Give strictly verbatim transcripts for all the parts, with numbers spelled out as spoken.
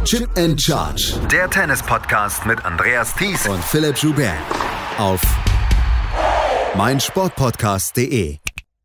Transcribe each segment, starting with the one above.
Chip and Charge. Der Tennis-Podcast mit Andreas Thies und Philipp Joubert. Auf meinsportpodcast punkt de.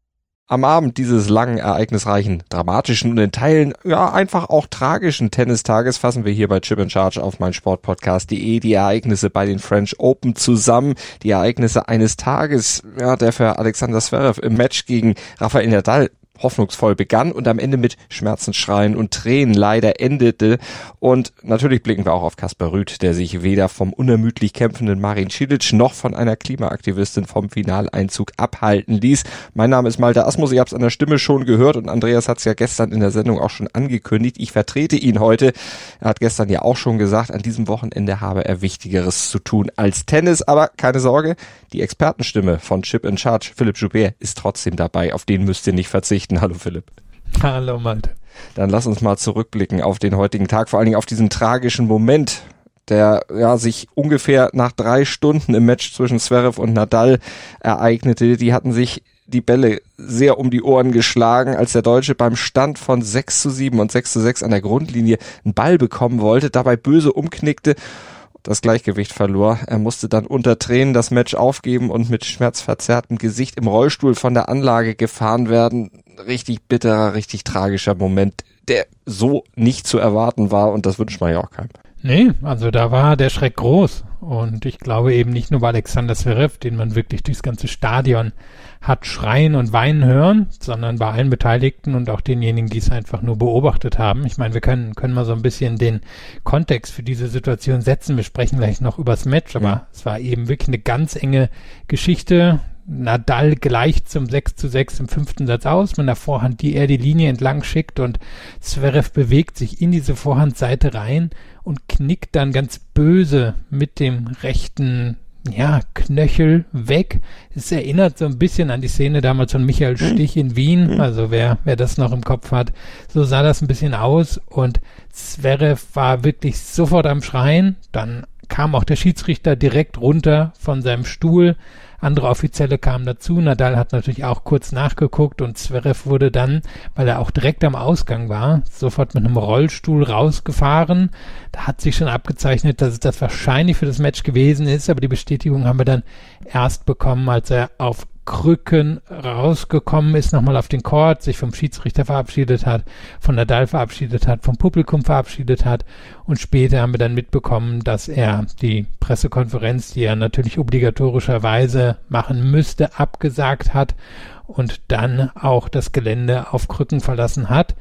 Am Abend dieses langen, ereignisreichen, dramatischen und in Teilen ja einfach auch tragischen Tennistages fassen wir hier bei Chip and Charge auf meinsportpodcast punkt de die Ereignisse bei den French Open zusammen. Die Ereignisse eines Tages, ja, der für Alexander Zverev im Match gegen Rafael Nadal hoffnungsvoll begann und am Ende mit Schmerzensschreien und Tränen leider endete. Und natürlich blicken wir auch auf Casper Ruud, der sich weder vom unermüdlich kämpfenden Marin Cilic noch von einer Klimaaktivistin vom Finaleinzug abhalten ließ. Mein Name ist Malte Asmus, ihr habt es an der Stimme schon gehört und Andreas hat es ja gestern in der Sendung auch schon angekündigt. Ich vertrete ihn heute. Er hat gestern ja auch schon gesagt, an diesem Wochenende habe er Wichtigeres zu tun als Tennis. Aber keine Sorge, die Expertenstimme von Chip and Charge, Philipp Joubert, ist trotzdem dabei. Auf den müsst ihr nicht verzichten. Hallo Philipp. Hallo Malte. Dann lass uns mal zurückblicken auf den heutigen Tag, vor allen Dingen auf diesen tragischen Moment, der ja sich ungefähr nach drei Stunden im Match zwischen Zverev und Nadal ereignete. Die hatten sich die Bälle sehr um die Ohren geschlagen, als der Deutsche beim Stand von sechs zu sieben und sechs zu sechs an der Grundlinie einen Ball bekommen wollte, dabei böse umknickte, das Gleichgewicht verlor. Er musste dann unter Tränen das Match aufgeben und mit schmerzverzerrtem Gesicht im Rollstuhl von der Anlage gefahren werden. Richtig bitterer, richtig tragischer Moment, der so nicht zu erwarten war und das wünscht man ja auch keinem. Nee, also da war der Schreck groß und ich glaube eben nicht nur bei Alexander Zverev, den man wirklich durchs ganze Stadion hat schreien und weinen hören, sondern bei allen Beteiligten und auch denjenigen, die es einfach nur beobachtet haben. Ich meine, wir können können mal so ein bisschen den Kontext für diese Situation setzen. Wir sprechen gleich noch übers Match, aber ja, es war eben wirklich eine ganz enge Geschichte. Nadal gleicht zum sechs zu sechs im fünften Satz aus mit einer Vorhand, die er die Linie entlang schickt und Zverev bewegt sich in diese Vorhandseite rein und knickt dann ganz böse mit dem rechten ja, Knöchel weg. Es erinnert so ein bisschen an die Szene damals von Michael Stich in Wien, also wer, wer das noch im Kopf hat, so sah das ein bisschen aus und Zverev war wirklich sofort am Schreien, dann kam auch der Schiedsrichter direkt runter von seinem Stuhl, andere Offizielle kamen dazu, Nadal hat natürlich auch kurz nachgeguckt und Zverev wurde dann, weil er auch direkt am Ausgang war, sofort mit einem Rollstuhl rausgefahren. Da hat sich schon abgezeichnet, dass es das wahrscheinlich für das Match gewesen ist, aber die Bestätigung haben wir dann erst bekommen, als er auf Krücken rausgekommen ist, nochmal auf den Court, sich vom Schiedsrichter verabschiedet hat, von Nadal verabschiedet hat, vom Publikum verabschiedet hat und später haben wir dann mitbekommen, dass er die Pressekonferenz, die er natürlich obligatorischerweise machen müsste, abgesagt hat und dann auch das Gelände auf Krücken verlassen hat.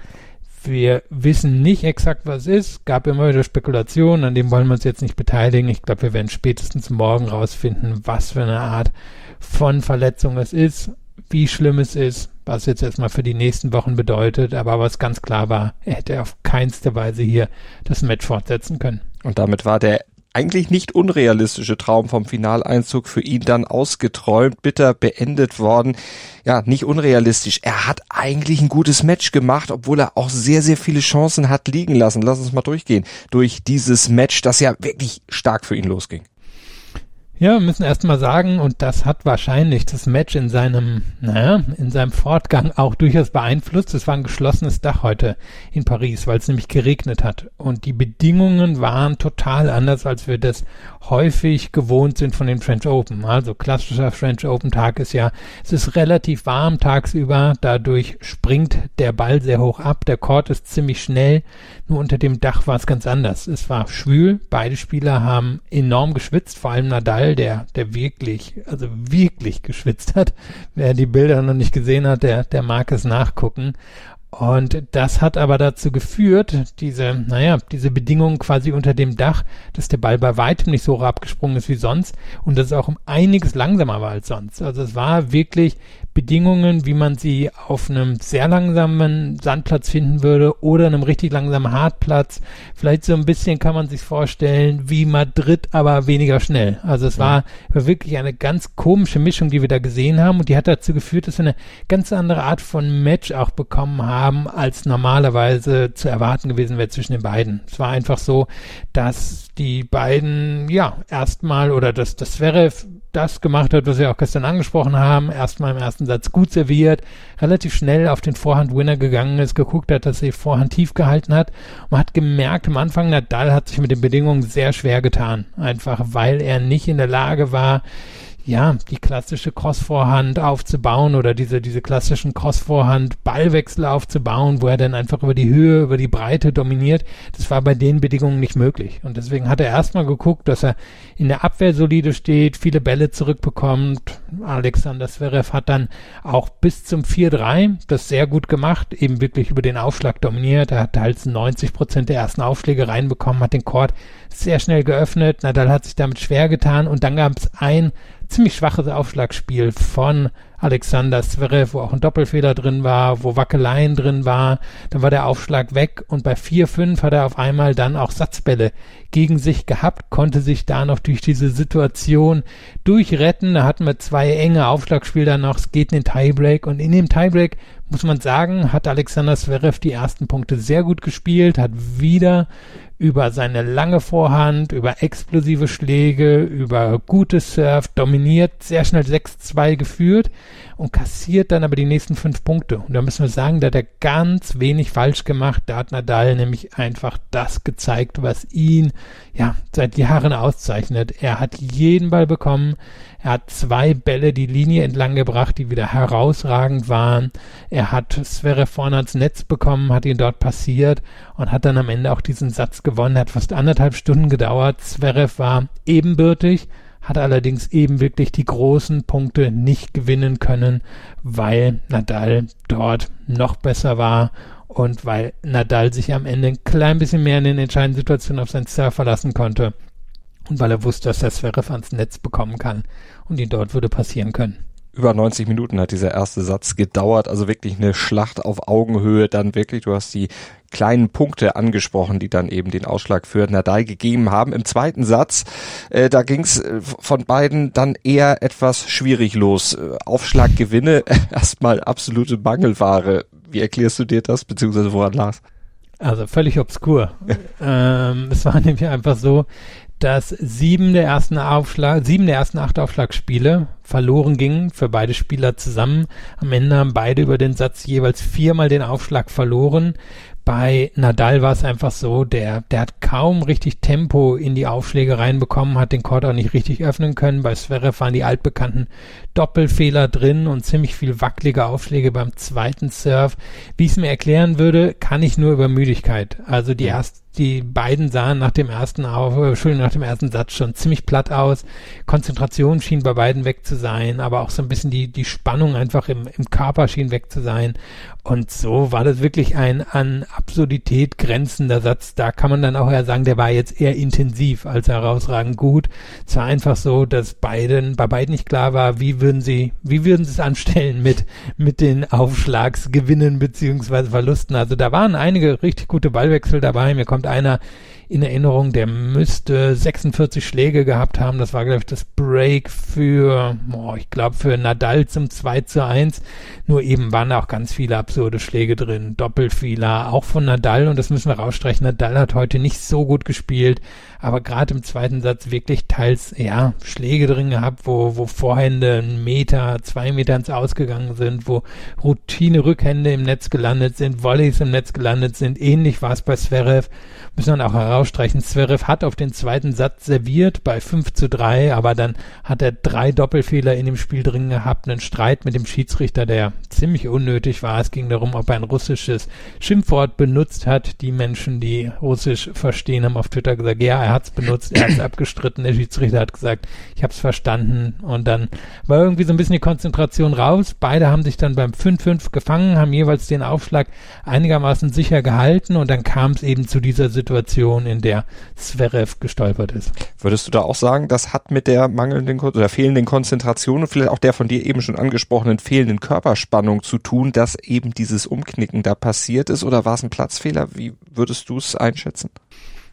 Wir wissen nicht exakt, was es ist. Gab immer wieder Spekulationen, an dem wollen wir uns jetzt nicht beteiligen. Ich glaube, wir werden spätestens morgen rausfinden, was für eine Art von Verletzung es ist, wie schlimm es ist, was jetzt erstmal für die nächsten Wochen bedeutet. Aber was ganz klar war, er hätte auf keinste Weise hier das Match fortsetzen können. Und damit war der eigentlich nicht unrealistische Traum vom Finaleinzug für ihn dann ausgeträumt, bitter beendet worden. Ja, nicht unrealistisch. Er hat eigentlich ein gutes Match gemacht, obwohl er auch sehr, sehr viele Chancen hat liegen lassen. Lass uns mal durchgehen durch dieses Match, das ja wirklich stark für ihn losging. Ja, wir müssen erst mal sagen, und das hat wahrscheinlich das Match in seinem, naja, in seinem Fortgang auch durchaus beeinflusst. Es war ein geschlossenes Dach heute in Paris, weil es nämlich geregnet hat. Und die Bedingungen waren total anders, als wir das häufig gewohnt sind von den French Open. Also klassischer French Open Tag ist ja, es ist relativ warm tagsüber, dadurch springt der Ball sehr hoch ab, der Court ist ziemlich schnell, nur unter dem Dach war es ganz anders. Es war schwül, beide Spieler haben enorm geschwitzt, vor allem Nadal, der, der wirklich, also wirklich geschwitzt hat. Wer die Bilder noch nicht gesehen hat, der, der mag es nachgucken. Und das hat aber dazu geführt, diese, naja, diese Bedingungen quasi unter dem Dach, dass der Ball bei weitem nicht so hoch abgesprungen ist wie sonst und dass es auch um einiges langsamer war als sonst. Also es war wirklich Bedingungen, wie man sie auf einem sehr langsamen Sandplatz finden würde oder einem richtig langsamen Hartplatz. Vielleicht so ein bisschen kann man sich vorstellen wie Madrid, aber weniger schnell. Also es war, war wirklich eine ganz komische Mischung, die wir da gesehen haben und die hat dazu geführt, dass wir eine ganz andere Art von Match auch bekommen haben, als normalerweise zu erwarten gewesen wäre zwischen den beiden. Es war einfach so, dass die beiden, ja, erstmal oder dass das Zverev das gemacht hat, was wir auch gestern angesprochen haben, erstmal im ersten Satz gut serviert, relativ schnell auf den Vorhand-Winner gegangen ist, geguckt hat, dass er die Vorhand tief gehalten hat. Man hat gemerkt, am Anfang, Nadal hat sich mit den Bedingungen sehr schwer getan, einfach weil er nicht in der Lage war, ja, die klassische Cross-Vorhand aufzubauen oder diese, diese klassischen Cross-Vorhand-Ballwechsel aufzubauen, wo er dann einfach über die Höhe, über die Breite dominiert. Das war bei den Bedingungen nicht möglich. Und deswegen hat er erstmal geguckt, dass er in der Abwehr solide steht, viele Bälle zurückbekommt. Alexander Zverev hat dann auch bis zum vier drei das sehr gut gemacht, eben wirklich über den Aufschlag dominiert. Er hat halt neunzig Prozent der ersten Aufschläge reinbekommen, hat den Court sehr schnell geöffnet. Nadal hat sich damit schwer getan und dann gab es ein ziemlich schwaches Aufschlagspiel von Alexander Zverev, wo auch ein Doppelfehler drin war, wo Wackeleien drin war. Dann war der Aufschlag weg und bei vier fünf hat er auf einmal dann auch Satzbälle gegen sich gehabt, konnte sich da noch durch diese Situation durchretten. Da hatten wir zwei enge Aufschlagspiele dann noch, es geht in den Tiebreak und in dem Tiebreak muss man sagen, hat Alexander Zverev die ersten Punkte sehr gut gespielt, hat wieder über seine lange Vorhand, über explosive Schläge, über gutes Surf dominiert, sehr schnell sechs zwei geführt und kassiert dann aber die nächsten fünf Punkte. Und da müssen wir sagen, da hat er ganz wenig falsch gemacht. Da hat Nadal nämlich einfach das gezeigt, was ihn ja seit Jahren auszeichnet. Er hat jeden Ball bekommen. Er hat zwei Bälle die Linie entlang gebracht, die wieder herausragend waren. Er hat Zverev vorne ans Netz bekommen, hat ihn dort passiert und hat dann am Ende auch diesen Satz gewonnen. Hat fast anderthalb Stunden gedauert. Zverev war ebenbürtig, hat allerdings eben wirklich die großen Punkte nicht gewinnen können, weil Nadal dort noch besser war und weil Nadal sich am Ende ein klein bisschen mehr in den entscheidenden Situationen auf seinen Serve verlassen konnte. Und weil er wusste, dass der Zverev ans Netz bekommen kann und ihn dort würde passieren können. Über neunzig Minuten hat dieser erste Satz gedauert, also wirklich eine Schlacht auf Augenhöhe, dann wirklich, du hast die kleinen Punkte angesprochen, die dann eben den Ausschlag für Nadal gegeben haben. Im zweiten Satz, äh, da ging es von beiden dann eher etwas schwierig los. Aufschlaggewinne, erstmal absolute Mangelware. Wie erklärst du dir das, beziehungsweise woran lag's? Also völlig obskur. ähm, es war nämlich einfach so, dass sieben der ersten Aufschlag, sieben der ersten acht Aufschlagspiele verloren gingen für beide Spieler zusammen. Am Ende haben beide über den Satz jeweils viermal den Aufschlag verloren. Bei Nadal war es einfach so, der, der hat kaum richtig Tempo in die Aufschläge reinbekommen, hat den Court auch nicht richtig öffnen können. Bei Zverev waren die altbekannten Doppelfehler drin und ziemlich viel wackelige Aufschläge beim zweiten Serve. Wie ich es mir erklären würde, kann ich nur über Müdigkeit. Also die erst, die beiden sahen nach dem ersten Auf, Entschuldigung, nach dem ersten Satz schon ziemlich platt aus. Konzentration schien bei beiden weg zu sein, aber auch so ein bisschen die, die Spannung einfach im, im Körper schien weg zu sein. Und so war das wirklich ein an Absurdität grenzender Satz. Da kann man dann auch eher sagen, der war jetzt eher intensiv als herausragend gut. Es war einfach so, dass beiden, bei beiden nicht klar war, wie würden sie, wie würden sie es anstellen mit, mit den Aufschlagsgewinnen beziehungsweise Verlusten. Also da waren einige richtig gute Ballwechsel dabei. Mir kommt einer in Erinnerung, der müsste sechsundvierzig Schläge gehabt haben. Das war, glaube ich, das Break für, oh, ich glaube, für Nadal zum zwei zu eins. Nur eben waren da auch ganz viele absurde Schläge drin. Doppelfehler, auch von Nadal. Und das müssen wir rausstreichen. Nadal hat heute nicht so gut gespielt, aber gerade im zweiten Satz wirklich teils, ja, Schläge drin gehabt, wo, wo Vorhände einen Meter, zwei Meter ins Ausgegangen sind, wo Routine-Rückhände im Netz gelandet sind, Volleys im Netz gelandet sind. Ähnlich war es bei Zverev. Müssen wir auch herausstreichen. Zverev hat auf den zweiten Satz serviert bei fünf zu drei, aber dann hat er drei Doppelfehler in dem Spiel drin gehabt, einen Streit mit dem Schiedsrichter, der ziemlich unnötig war. Es ging darum, ob er ein russisches Schimpfwort benutzt hat. Die Menschen, die Russisch verstehen, haben auf Twitter gesagt, ja, er hat es benutzt, er hat es abgestritten. Der Schiedsrichter hat gesagt, ich habe es verstanden. Und dann war irgendwie so ein bisschen die Konzentration raus. Beide haben sich dann beim fünf fünf gefangen, haben jeweils den Aufschlag einigermaßen sicher gehalten und dann kam es eben zu dieser Situation, in der Zverev gestolpert ist. Würdest du da auch sagen, das hat mit der mangelnden oder fehlenden Konzentration und vielleicht auch der von dir eben schon angesprochenen fehlenden Körperspannung zu tun, dass eben dieses Umknicken da passiert ist, oder war es ein Platzfehler? Wie würdest du es einschätzen?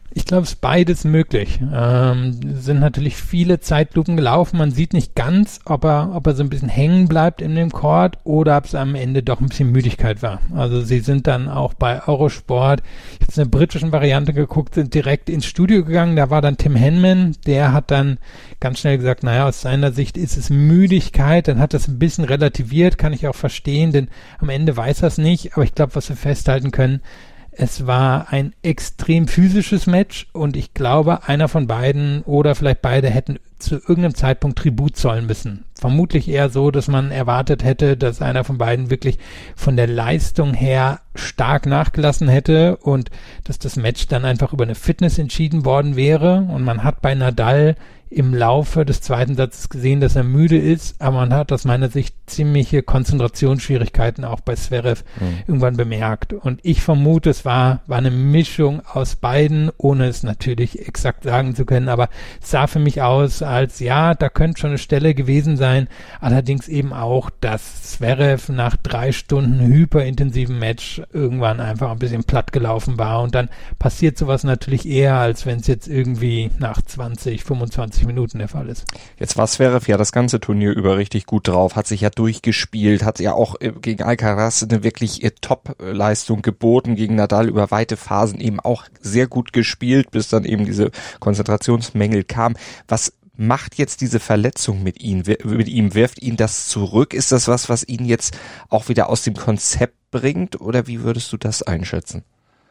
Ich glaube, es ist beides möglich. Ähm, sind natürlich viele Zeitlupen gelaufen. Man sieht nicht ganz, ob er, ob er so ein bisschen hängen bleibt in dem Court oder ob es am Ende doch ein bisschen Müdigkeit war. Also sie sind dann auch bei Eurosport, ich habe eine britischen Variante geguckt, sind direkt ins Studio gegangen. Da war dann Tim Henman, der hat dann ganz schnell gesagt, naja, aus seiner Sicht ist es Müdigkeit. Dann hat das ein bisschen relativiert, kann ich auch verstehen, denn am Ende weiß er es nicht. Aber ich glaube, was wir festhalten können, es war ein extrem physisches Match und ich glaube, einer von beiden oder vielleicht beide hätten zu irgendeinem Zeitpunkt Tribut zollen müssen. Vermutlich eher so, dass man erwartet hätte, dass einer von beiden wirklich von der Leistung her stark nachgelassen hätte und dass das Match dann einfach über eine Fitness entschieden worden wäre. Und man hat bei Nadal im Laufe des zweiten Satzes gesehen, dass er müde ist, aber man hat aus meiner Sicht ziemliche Konzentrationsschwierigkeiten auch bei Zverev mhm. irgendwann bemerkt. Und ich vermute, es war, war eine Mischung aus beiden, ohne es natürlich exakt sagen zu können, aber es sah für mich aus, als ja, da könnte schon eine Stelle gewesen sein, allerdings eben auch, dass Zverev nach drei Stunden hyperintensiven Match irgendwann einfach ein bisschen platt gelaufen war und dann passiert sowas natürlich eher, als wenn es jetzt irgendwie nach zwanzig, fünfundzwanzig Minuten der Fall ist. Jetzt war Zverev ja das ganze Turnier über richtig gut drauf, hat sich ja durchgespielt, hat ja auch gegen Alcaraz eine wirklich Top-Leistung geboten, gegen Nadal über weite Phasen eben auch sehr gut gespielt, bis dann eben diese Konzentrationsmängel kamen. Was macht jetzt diese Verletzung mit ihm? Mit ihm wirft ihn das zurück? Ist das was, was ihn jetzt auch wieder aus dem Konzept bringt? Oder wie würdest du das einschätzen?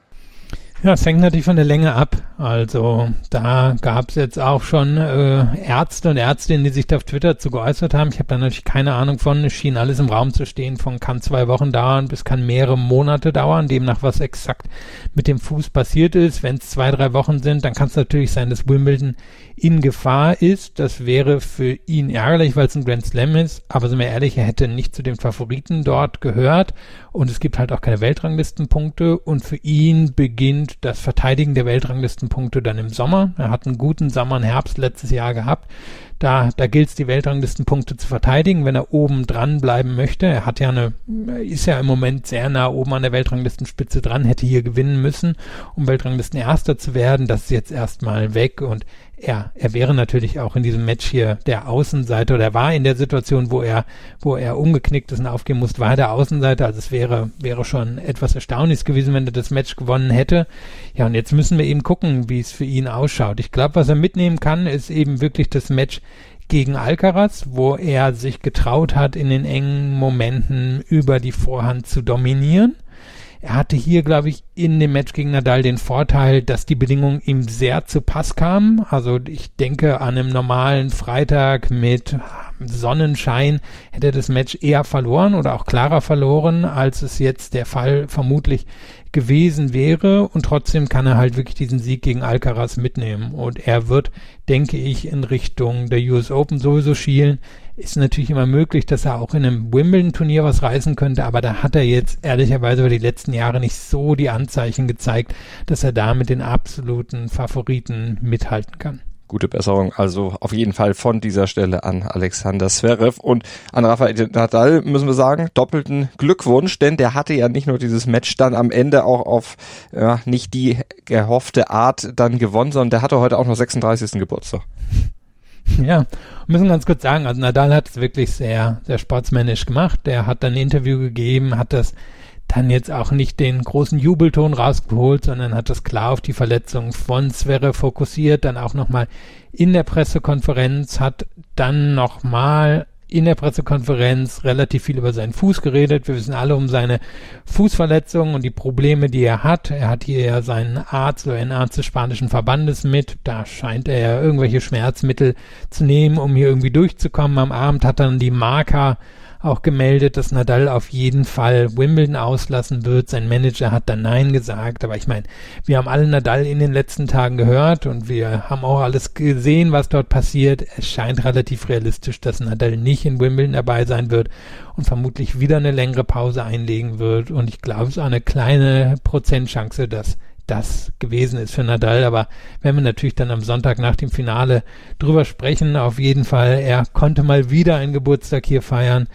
Ja, es hängt natürlich von der Länge ab. Also da gab es jetzt auch schon äh, Ärzte und Ärztinnen, die sich da auf Twitter zu geäußert haben. Ich habe da natürlich keine Ahnung von. Es schien alles im Raum zu stehen. Von kann zwei Wochen dauern bis kann mehrere Monate dauern. Demnach, was exakt mit dem Fuß passiert ist. Wenn es zwei, drei Wochen sind, dann kann es natürlich sein, dass Wimbledon in Gefahr ist. Das wäre für ihn ärgerlich, weil es ein Grand Slam ist. Aber sind wir ehrlich, er hätte nicht zu den Favoriten dort gehört. Und es gibt halt auch keine Weltranglistenpunkte. Und für ihn beginnt das Verteidigen der Weltranglistenpunkte dann im Sommer. Er hat einen guten Sommer und Herbst letztes Jahr gehabt. Da, da gilt es, die Weltranglistenpunkte zu verteidigen, wenn er oben dran bleiben möchte. Er hat ja eine, ist ja im Moment sehr nah oben an der Weltranglistenspitze dran, hätte hier gewinnen müssen, um Weltranglistenerster zu werden. Das ist jetzt erstmal weg und er, er wäre natürlich auch in diesem Match hier der Außenseiter oder er war in der Situation, wo er, wo er umgeknickt ist und aufgeben musste, war er der Außenseiter. Also es wäre, wäre schon etwas Erstaunliches gewesen, wenn er das Match gewonnen hätte. Ja, und jetzt müssen wir eben gucken, wie es für ihn ausschaut. Ich glaube, was er mitnehmen kann, ist eben wirklich das Match gegen Alcaraz, wo er sich getraut hat, in den engen Momenten über die Vorhand zu dominieren. Er hatte hier, glaube ich, in dem Match gegen Nadal den Vorteil, dass die Bedingungen ihm sehr zu Pass kamen. Also ich denke, an einem normalen Freitag mit Sonnenschein hätte er das Match eher verloren oder auch klarer verloren, als es jetzt der Fall vermutlich gewesen wäre. Und trotzdem kann er halt wirklich diesen Sieg gegen Alcaraz mitnehmen. Und er wird, denke ich, in Richtung der U S Open sowieso schielen. Ist natürlich immer möglich, dass er auch in einem Wimbledon-Turnier was reißen könnte, aber da hat er jetzt ehrlicherweise über die letzten Jahre nicht so die Anzeichen gezeigt, dass er da mit den absoluten Favoriten mithalten kann. Gute Besserung also auf jeden Fall von dieser Stelle an Alexander Zverev und an Rafael Nadal müssen wir sagen, doppelten Glückwunsch, denn der hatte ja nicht nur dieses Match dann am Ende auch auf ja, nicht die gehoffte Art dann gewonnen, sondern der hatte heute auch noch sechsunddreißigsten Geburtstag. Ja, müssen ganz kurz sagen, also Nadal hat es wirklich sehr, sehr sportsmännisch gemacht. Der hat dann ein Interview gegeben, hat das dann jetzt auch nicht den großen Jubelton rausgeholt, sondern hat das klar auf die Verletzung von Zverev fokussiert, dann auch nochmal in der Pressekonferenz, hat dann nochmal in der Pressekonferenz relativ viel über seinen Fuß geredet. Wir wissen alle um seine Fußverletzung und die Probleme, die er hat. Er hat hier ja seinen Arzt oder einen Arzt des spanischen Verbandes mit. Da scheint er ja irgendwelche Schmerzmittel zu nehmen, um hier irgendwie durchzukommen. Am Abend hat dann die Marca auch gemeldet, dass Nadal auf jeden Fall Wimbledon auslassen wird. Sein Manager hat dann Nein gesagt. Aber ich meine, wir haben alle Nadal in den letzten Tagen gehört und wir haben auch alles gesehen, was dort passiert. Es scheint relativ realistisch, dass Nadal nicht in Wimbledon dabei sein wird und vermutlich wieder eine längere Pause einlegen wird. Und ich glaube, es ist auch eine kleine Prozentchance, dass das gewesen ist für Nadal, aber wenn wir natürlich dann am Sonntag nach dem Finale drüber sprechen, auf jeden Fall, er konnte mal wieder einen Geburtstag hier feiern, hat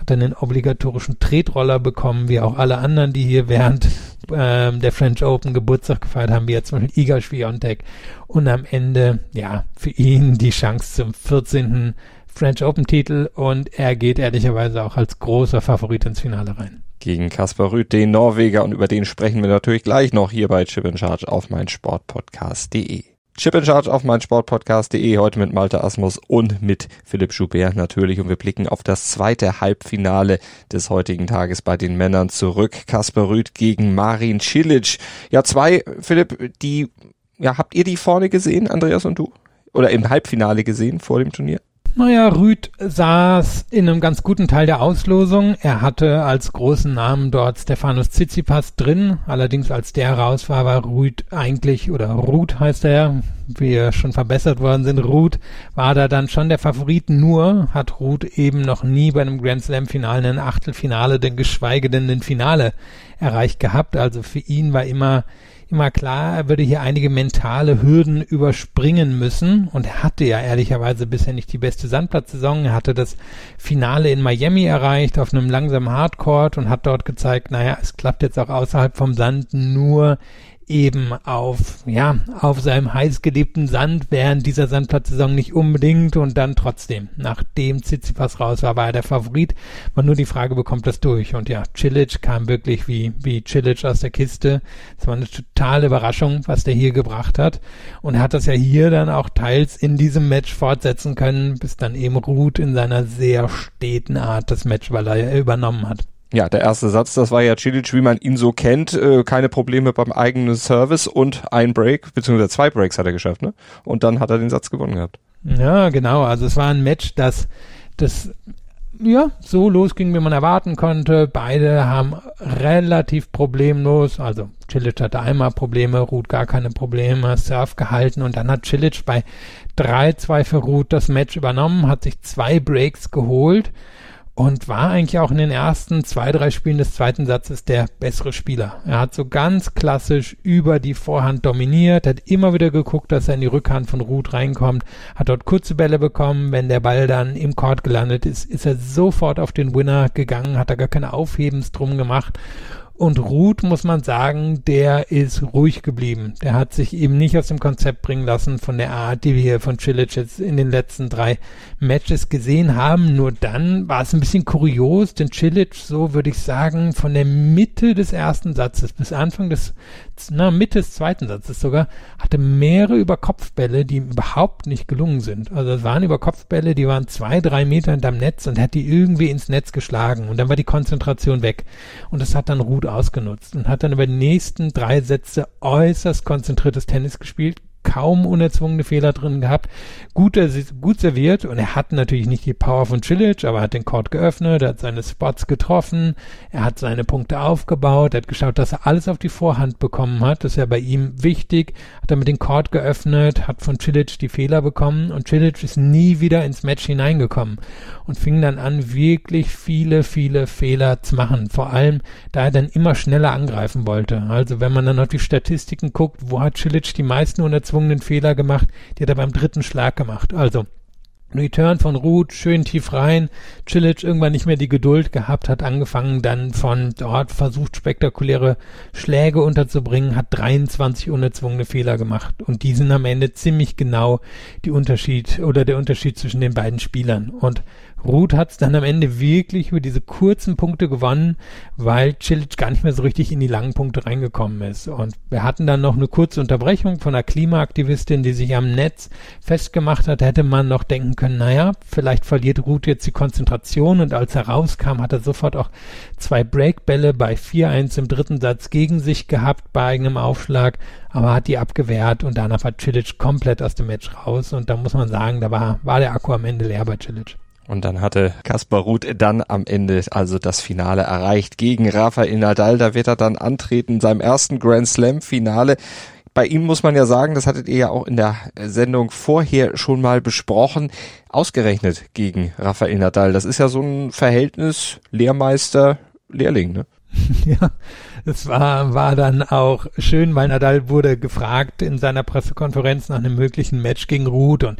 hat dann den obligatorischen Tretroller bekommen, wie auch alle anderen, die hier während ähm, der French Open Geburtstag gefeiert haben, wie jetzt zum Beispiel Iga Swiatek. Und am Ende, ja, für ihn die Chance zum vierzehnten French Open Titel und er geht ehrlicherweise auch als großer Favorit ins Finale rein. Gegen Casper Ruud, den Norweger, und über den sprechen wir natürlich gleich noch hier bei Chip in Charge auf meinsportpodcast punkt de. Chip in Charge auf meinsportpodcast punkt de, heute mit Malte Asmus und mit Philipp Joubert natürlich, und wir blicken auf das zweite Halbfinale des heutigen Tages bei den Männern zurück. Casper Ruud gegen Marin Cilic. Ja, zwei, Philipp, die, ja, habt ihr die vorne gesehen, Andreas und du? Oder im Halbfinale gesehen vor dem Turnier? Naja, Ruud saß in einem ganz guten Teil der Auslosung. Er hatte als großen Namen dort Stefanos Tsitsipas drin. Allerdings als der raus war, war Ruud eigentlich, oder Ruud heißt er, wie wir schon verbessert worden sind, Ruud war da dann schon der Favorit. Nur hat Ruud eben noch nie bei einem Grand Slam Finale ein Achtelfinale, denn geschweige denn ein Finale erreicht gehabt. Also für ihn war immer immer klar, er würde hier einige mentale Hürden überspringen müssen, und er hatte ja ehrlicherweise bisher nicht die beste Sandplatzsaison. Er hatte das Finale in Miami erreicht auf einem langsamen Hardcourt und hat dort gezeigt, naja, es klappt jetzt auch außerhalb vom Sand, nur eben auf, ja, auf seinem heiß geliebten Sand während dieser Sandplatzsaison nicht unbedingt, und dann trotzdem, nachdem Tsitsipas raus war, war er der Favorit. War nur die Frage, bekommt das durch? Und ja, Cilic kam wirklich wie, wie Cilic aus der Kiste. Es war eine totale Überraschung, was der hier gebracht hat. Und er hat das ja hier dann auch teils in diesem Match fortsetzen können, bis dann eben Ruud in seiner sehr steten Art das Match, weil er übernommen hat. Ja, der erste Satz, das war ja Cilic, wie man ihn so kennt, äh, keine Probleme beim eigenen Service und ein Break, beziehungsweise zwei Breaks hat er geschafft, ne? Und dann hat er den Satz gewonnen gehabt. Ja, genau, also es war ein Match, das, das, ja, so losging, wie man erwarten konnte. Beide haben relativ problemlos, also Cilic hatte einmal Probleme, Ruud gar keine Probleme, Serve gehalten, und dann hat Cilic bei drei zwei für Ruud das Match übernommen, hat sich zwei Breaks geholt und war eigentlich auch in den ersten zwei, drei Spielen des zweiten Satzes der bessere Spieler. Er hat so ganz klassisch über die Vorhand dominiert, hat immer wieder geguckt, dass er in die Rückhand von Ruud reinkommt, hat dort kurze Bälle bekommen. Wenn der Ball dann im Court gelandet ist, ist er sofort auf den Winner gegangen, hat da gar keine Aufhebens drum gemacht. Und Ruud, muss man sagen, der ist ruhig geblieben. Der hat sich eben nicht aus dem Konzept bringen lassen von der Art, die wir hier von Cilic jetzt in den letzten drei Matches gesehen haben. Nur dann war es ein bisschen kurios, denn Cilic, so würde ich sagen, von der Mitte des ersten Satzes bis Anfang des, na, Mitte des zweiten Satzes sogar, hatte mehrere Überkopfbälle, die ihm überhaupt nicht gelungen sind. Also es waren Überkopfbälle, die waren zwei, drei Meter hinterm Netz und hat die irgendwie ins Netz geschlagen. Und dann war die Konzentration weg. Und das hat dann Ruud ausgenutzt und hat dann über die nächsten drei Sätze äußerst konzentriertes Tennis gespielt, kaum unerzwungene Fehler drin gehabt, gut, gut serviert, und er hat natürlich nicht die Power von Cilic, aber er hat den Court geöffnet, er hat seine Spots getroffen, er hat seine Punkte aufgebaut, er hat geschaut, dass er alles auf die Vorhand bekommen hat, das ist ja bei ihm wichtig, hat damit den Court geöffnet, hat von Cilic die Fehler bekommen, und Cilic ist nie wieder ins Match hineingekommen und fing dann an, wirklich viele, viele Fehler zu machen, vor allem, da er dann immer schneller angreifen wollte. Also wenn man dann auf die Statistiken guckt, wo hat Cilic die meisten unerzwungenen Fehler gemacht, die hat er beim dritten Schlag gemacht. Also Return von Ruud, schön tief rein, Cilic irgendwann nicht mehr die Geduld gehabt, hat angefangen dann von dort versucht, spektakuläre Schläge unterzubringen, hat dreiundzwanzig unerzwungene Fehler gemacht, und die sind am Ende ziemlich genau die Unterschied oder der Unterschied zwischen den beiden Spielern. Und Ruud hat es dann am Ende wirklich über diese kurzen Punkte gewonnen, weil Cilic gar nicht mehr so richtig in die langen Punkte reingekommen ist. Und wir hatten dann noch eine kurze Unterbrechung von einer Klimaaktivistin, die sich am Netz festgemacht hat. Da hätte man noch denken können, naja, vielleicht verliert Ruud jetzt die Konzentration, und als er rauskam, hat er sofort auch zwei Breakbälle bei vier eins im dritten Satz gegen sich gehabt bei eigenem Aufschlag, aber hat die abgewehrt, und danach war Cilic komplett aus dem Match raus, und da muss man sagen, da war, war der Akku am Ende leer bei Cilic. Und dann hatte Casper Ruud dann am Ende also das Finale erreicht gegen Rafael Nadal. Da wird er dann antreten in seinem ersten Grand Slam Finale. Bei ihm muss man ja sagen, das hattet ihr ja auch in der Sendung vorher schon mal besprochen, ausgerechnet gegen Rafael Nadal. Das ist ja so ein Verhältnis Lehrmeister-Lehrling, ne? Ja, es war, war dann auch schön, weil Nadal wurde gefragt in seiner Pressekonferenz nach einem möglichen Match gegen Ruud und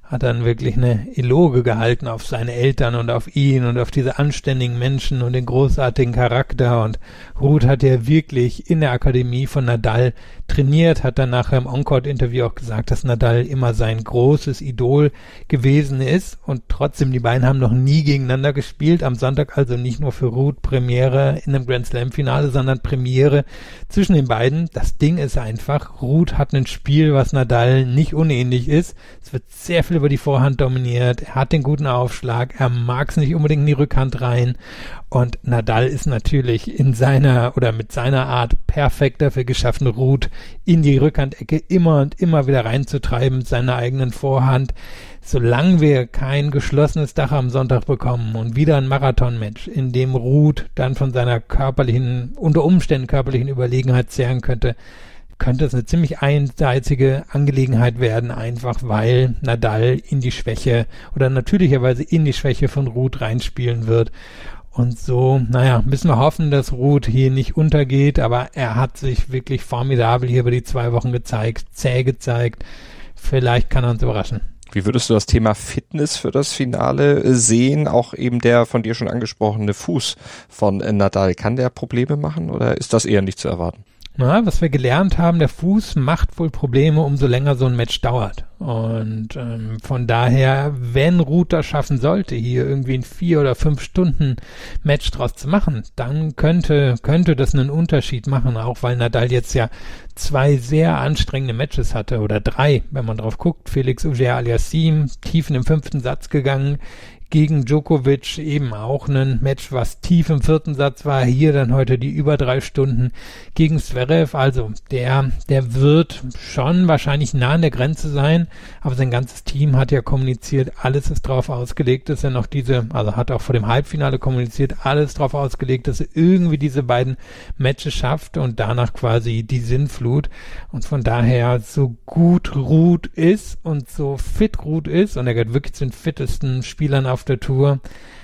hat dann wirklich eine Eloge gehalten auf seine Eltern und auf ihn und auf diese anständigen Menschen und den großartigen Charakter. Und Ruud hat ja wirklich in der Akademie von Nadal trainiert, hat dann nachher im Encore-Interview auch gesagt, dass Nadal immer sein großes Idol gewesen ist, und trotzdem, die beiden haben noch nie gegeneinander gespielt. Am Sonntag also nicht nur für Ruud Premiere in einem Grand Slam-Finale, sondern Premiere zwischen den beiden. Das Ding ist einfach, Ruud hat ein Spiel, was Nadal nicht unähnlich ist. Es wird sehr viel über die Vorhand dominiert, er hat den guten Aufschlag, er mag es nicht unbedingt in die Rückhand rein, und Nadal ist natürlich in seiner oder mit seiner Art perfekt dafür geschaffen, Ruud in die Rückhandecke immer und immer wieder reinzutreiben mit seiner eigenen Vorhand. Solange wir kein geschlossenes Dach am Sonntag bekommen und wieder ein Marathon-Match, in dem Ruud dann von seiner körperlichen, unter Umständen körperlichen Überlegenheit zehren könnte, könnte es eine ziemlich einseitige Angelegenheit werden, einfach weil Nadal in die Schwäche oder natürlicherweise in die Schwäche von Ruud reinspielen wird. Und so, naja, müssen wir hoffen, dass Ruud hier nicht untergeht, aber er hat sich wirklich formidabel hier über die zwei Wochen gezeigt, zäh gezeigt. Vielleicht kann er uns überraschen. Wie würdest du das Thema Fitness für das Finale sehen? Auch eben der von dir schon angesprochene Fuß von Nadal. Kann der Probleme machen oder ist das eher nicht zu erwarten? Na, was wir gelernt haben, der Fuß macht wohl Probleme, umso länger so ein Match dauert. Und ähm, von daher, wenn Ruud das schaffen sollte, hier irgendwie ein vier oder fünf Stunden Match draus zu machen, dann könnte könnte das einen Unterschied machen, auch weil Nadal jetzt ja zwei sehr anstrengende Matches hatte, oder drei, wenn man drauf guckt. Felix Auger-Aliassime, tief in den fünften Satz gegangen, gegen Djokovic eben auch ein Match, was tief im vierten Satz war. Hier dann heute die über drei Stunden gegen Zverev. Also der, der wird schon wahrscheinlich nah an der Grenze sein. Aber sein ganzes Team hat ja kommuniziert, alles ist darauf ausgelegt, dass er noch diese, also hat auch vor dem Halbfinale kommuniziert, alles darauf ausgelegt, dass er irgendwie diese beiden Matches schafft und danach quasi die Sinnflut. Und von daher, so gut Ruud ist und so fit Ruud ist, und er gehört wirklich zu den fittesten Spielern auf der Tour,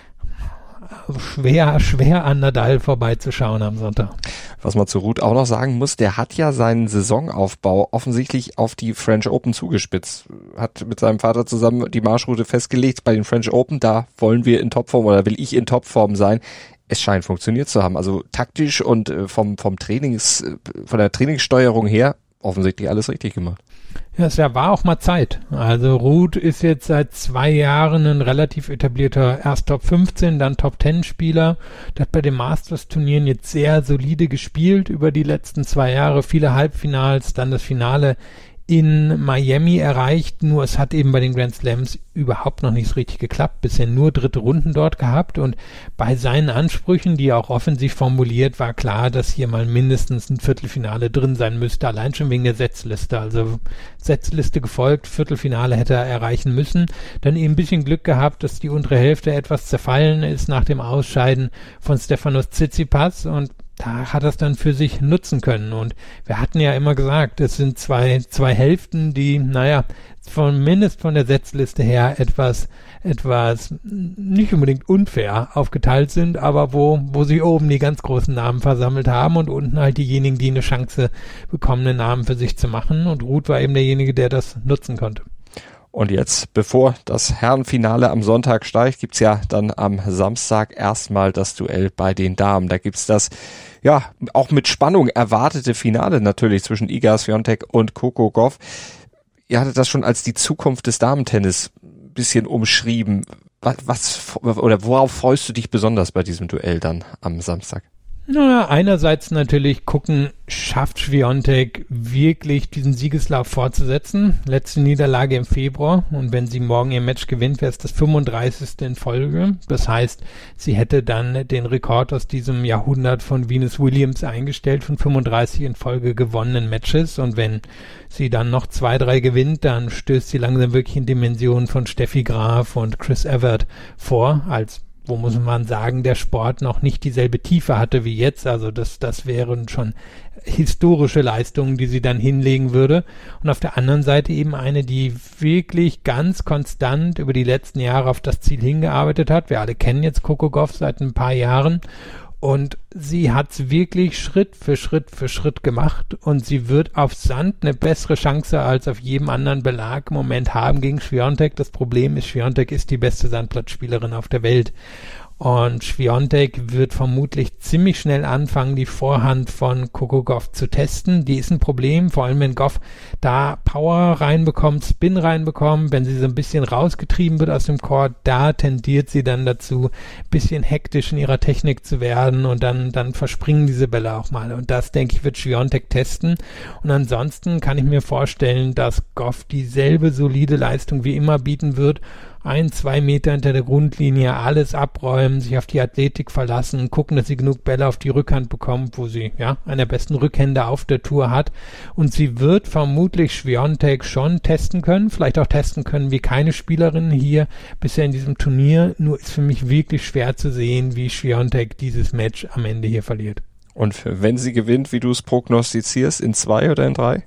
schwer, schwer an Nadal vorbeizuschauen am Sonntag. Was man zu Ruud auch noch sagen muss, der hat ja seinen Saisonaufbau offensichtlich auf die French Open zugespitzt. Hat mit seinem Vater zusammen die Marschroute festgelegt. Bei den French Open, da wollen wir in Topform oder will ich in Topform sein. Es scheint funktioniert zu haben. Also taktisch und vom, vom Trainings, von der Trainingssteuerung her offensichtlich alles richtig gemacht. Ja, es war auch mal Zeit. Also Ruud ist jetzt seit zwei Jahren ein relativ etablierter, erst Top fünfzehn, dann Top zehn Spieler. Der hat bei den Masters-Turnieren jetzt sehr solide gespielt über die letzten zwei Jahre. Viele Halbfinals, dann das Finale in Miami erreicht, nur es hat eben bei den Grand Slams überhaupt noch nicht so richtig geklappt, bisher nur dritte Runden dort gehabt, und bei seinen Ansprüchen, die er auch offensiv formuliert, war klar, dass hier mal mindestens ein Viertelfinale drin sein müsste, allein schon wegen der Setzliste, also Setzliste gefolgt, Viertelfinale hätte er erreichen müssen, dann eben ein bisschen Glück gehabt, dass die untere Hälfte etwas zerfallen ist nach dem Ausscheiden von Stefanos Tsitsipas, und da hat er es dann für sich nutzen können. Und wir hatten ja immer gesagt, es sind zwei, zwei Hälften, die, naja, zumindest von der Setzliste her etwas, etwas nicht unbedingt unfair aufgeteilt sind, aber wo, wo sich oben die ganz großen Namen versammelt haben und unten halt diejenigen, die eine Chance bekommen, einen Namen für sich zu machen. Und Ruud war eben derjenige, der das nutzen konnte. Und jetzt, bevor das Herrenfinale am Sonntag steigt, gibt's ja dann am Samstag erstmal das Duell bei den Damen. Da gibt's das, ja, auch mit Spannung erwartete Finale natürlich zwischen Iga Swiatek und Coco Gauff. Ihr hattet das schon als die Zukunft des Damentennis ein bisschen umschrieben. Was, was, oder worauf freust du dich besonders bei diesem Duell dann am Samstag? Na, einerseits natürlich gucken, schafft Swiatek wirklich diesen Siegeslauf fortzusetzen. Letzte Niederlage im Februar, und wenn sie morgen ihr Match gewinnt, wäre es das fünfunddreißigste in Folge. Das heißt, sie hätte dann den Rekord aus diesem Jahrhundert von Venus Williams eingestellt, von fünfunddreißig in Folge gewonnenen Matches, und wenn sie dann noch zwei, drei gewinnt, dann stößt sie langsam wirklich in Dimensionen von Steffi Graf und Chris Evert vor, als wo muss man sagen, der Sport noch nicht dieselbe Tiefe hatte wie jetzt. Also das, das wären schon historische Leistungen, die sie dann hinlegen würde. Und auf der anderen Seite eben eine, die wirklich ganz konstant über die letzten Jahre auf das Ziel hingearbeitet hat. Wir alle kennen jetzt Coco Gauff seit ein paar Jahren. Und sie hat es wirklich Schritt für Schritt für Schritt gemacht und sie wird auf Sand eine bessere Chance als auf jedem anderen Belag im Moment haben gegen Świątek. Das Problem ist, Świątek ist die beste Sandplatzspielerin auf der Welt. Und Świątek wird vermutlich ziemlich schnell anfangen, die Vorhand von Coco Gauff zu testen. Die ist ein Problem, vor allem wenn Gauff da Power reinbekommt, Spin reinbekommt, wenn sie so ein bisschen rausgetrieben wird aus dem Court, da tendiert sie dann dazu, ein bisschen hektisch in ihrer Technik zu werden und dann, dann verspringen diese Bälle auch mal. Und das, denke ich, wird Świątek testen. Und ansonsten kann ich mir vorstellen, dass Gauff dieselbe solide Leistung wie immer bieten wird. Ein, zwei Meter hinter der Grundlinie, alles abräumen, sich auf die Athletik verlassen, gucken, dass sie genug Bälle auf die Rückhand bekommt, wo sie ja eine der besten Rückhände auf der Tour hat. Und sie wird vermutlich Świątek schon testen können, vielleicht auch testen können wie keine Spielerin hier bisher in diesem Turnier. Nur ist für mich wirklich schwer zu sehen, wie Świątek dieses Match am Ende hier verliert. Und wenn sie gewinnt, wie du es prognostizierst, in zwei oder in drei?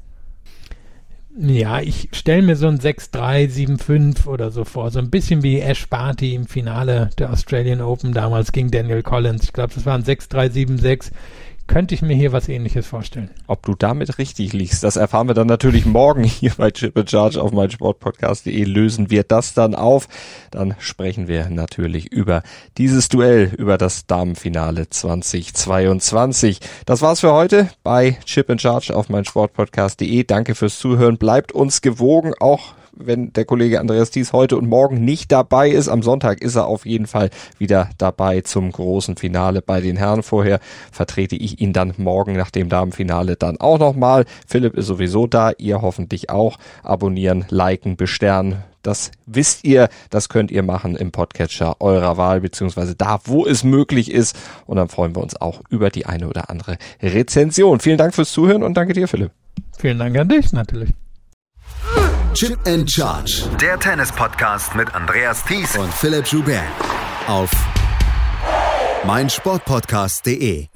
Ja, ich stelle mir so ein sechs drei, sieben fünf oder so vor. So ein bisschen wie Ash Barty im Finale der Australian Open damals gegen Daniel Collins. Ich glaube, das war ein sechs drei, sieben sechs. Könnte ich mir hier was Ähnliches vorstellen. Ob du damit richtig liegst, das erfahren wir dann natürlich morgen hier bei Chip and Charge auf meinsportpodcast punkt de. Lösen wir das dann auf. Dann sprechen wir natürlich über dieses Duell, über das Damenfinale zweitausendzweiundzwanzig. Das war's für heute bei Chip and Charge auf meinsportpodcast punkt de. Danke fürs Zuhören. Bleibt uns gewogen, auch wenn der Kollege Andreas Thies heute und morgen nicht dabei ist. Am Sonntag ist er auf jeden Fall wieder dabei zum großen Finale bei den Herren. Vorher vertrete ich ihn dann morgen nach dem Damenfinale dann auch nochmal. Philipp ist sowieso da, ihr hoffentlich auch. Abonnieren, liken, besternen. Das wisst ihr, das könnt ihr machen im Podcatcher eurer Wahl, beziehungsweise da, wo es möglich ist. Und dann freuen wir uns auch über die eine oder andere Rezension. Vielen Dank fürs Zuhören und danke dir, Philipp. Vielen Dank an dich natürlich. Chip and Charge. Der Tennis-Podcast mit Andreas Thies und Philipp Joubert auf meinsportpodcast punkt de.